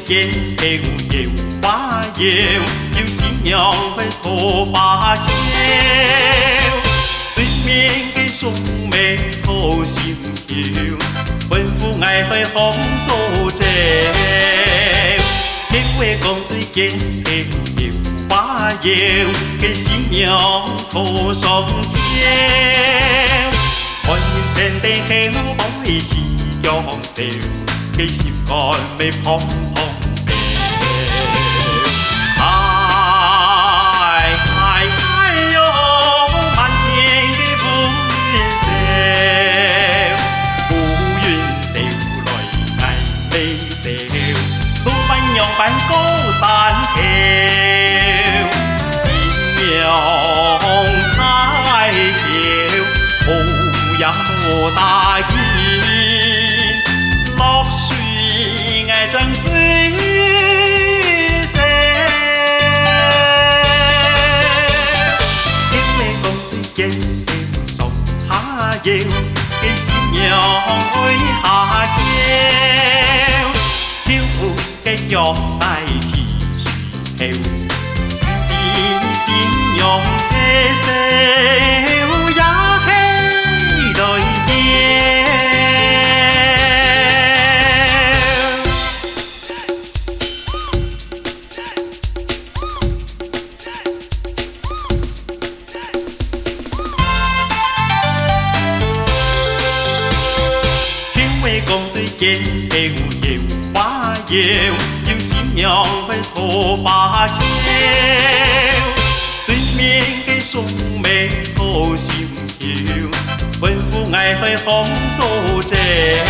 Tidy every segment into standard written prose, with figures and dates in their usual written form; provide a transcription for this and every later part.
夜有花摇，有新娘的错花轿。对面的兄妹好心跳，吩咐爱会红做酒。天话讲对夜有花摇，给新娘错双轿。欢迎天地后爱喜洋照，给心肝要砰砰跳。哎哎哎哟，满天的乌云笑，乌云笑来爱悲笑，路伴娘伴高山桥，新娘抬轿，好呀好大意。落水爱争水色，因为讲对夜送下摇，给新娘开下轿，跳舞嘅玉带起水跳，见新娘的笑也起来叫。讲对夜有花摇，有新娘的错花轿。对面的兄妹好心跳，吩咐爱会红做酒。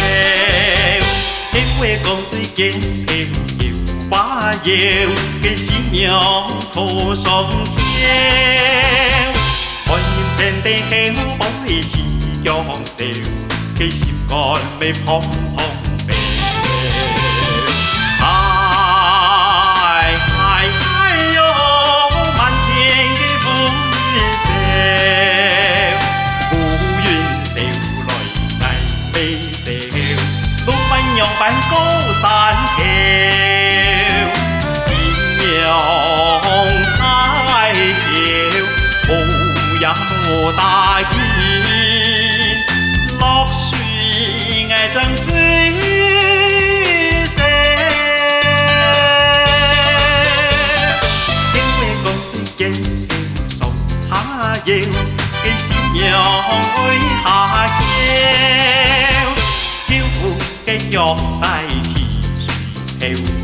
天话讲对夜有花摇，给新娘错双轿。欢迎天地后爱喜洋照，给心肝要砰砰跳。哎哎哎哟，满天的乌云笑，乌云笑来爱悲笑，路伴娘伴高山桥，新娘抬轿，好呀好大意。落水爱争水色，因为讲对夜送下摇，给新娘开下轿，跳舞嘅玉带起水跳。